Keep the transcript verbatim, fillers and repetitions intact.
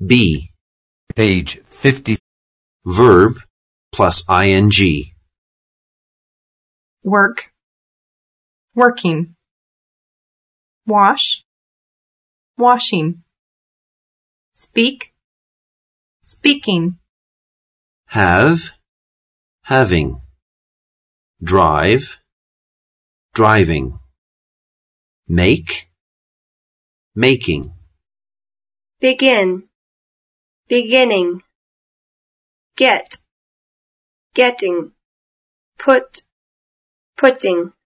B. Page fifty. Verb plus ing. Work, working. Wash, washing. Speak, speaking. Have, having. Drive, driving. Make, making. Begin, beginning. Get, getting. Put, putting.